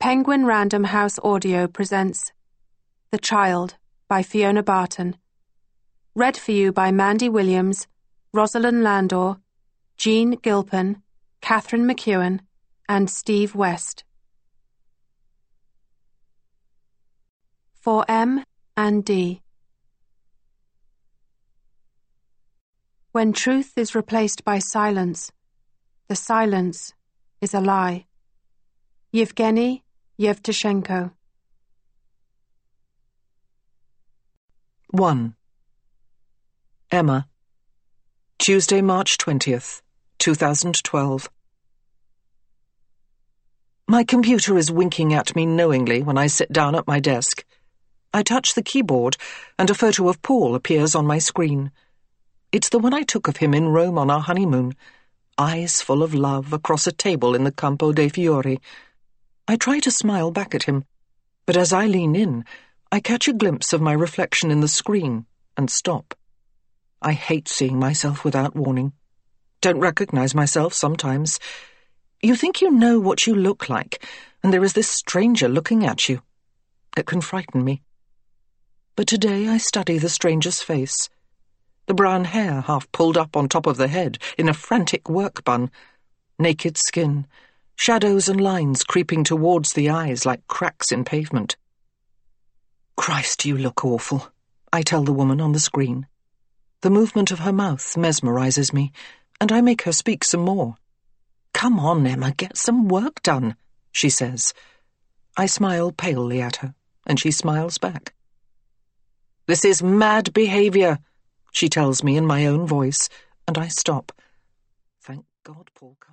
Penguin Random House Audio presents The Child by Fiona Barton. Read for you by Mandy Williams, Rosalind Landor, Jean Gilpin, Catherine McEwen, and Steve West. For M and D. When truth is replaced by silence, the silence is a lie. Yevgeny Yevtushenko. 1. Emma. Tuesday, March 20th, 2012. My computer is winking at me knowingly when I sit down at my desk. I touch the keyboard, and a photo of Paul appears on my screen. It's the one I took of him in Rome on our honeymoon, eyes full of love across a table in the Campo dei Fiori. I try to smile back at him, but as I lean in, I catch a glimpse of my reflection in the screen and stop. I hate seeing myself without warning. Don't recognize myself sometimes. You think you know what you look like, and there is this stranger looking at you. It can frighten me. But today I study the stranger's face. The brown hair half pulled up on top of the head in a frantic work bun, naked skin, shadows and lines creeping towards the eyes like cracks in pavement. Christ, you look awful, I tell the woman on the screen. The movement of her mouth mesmerizes me, and I make her speak some more. Come on, Emma, get some work done, she says. I smile palely at her, and she smiles back. This is mad behavior, she tells me in my own voice, and I stop. Thank God Paul comes.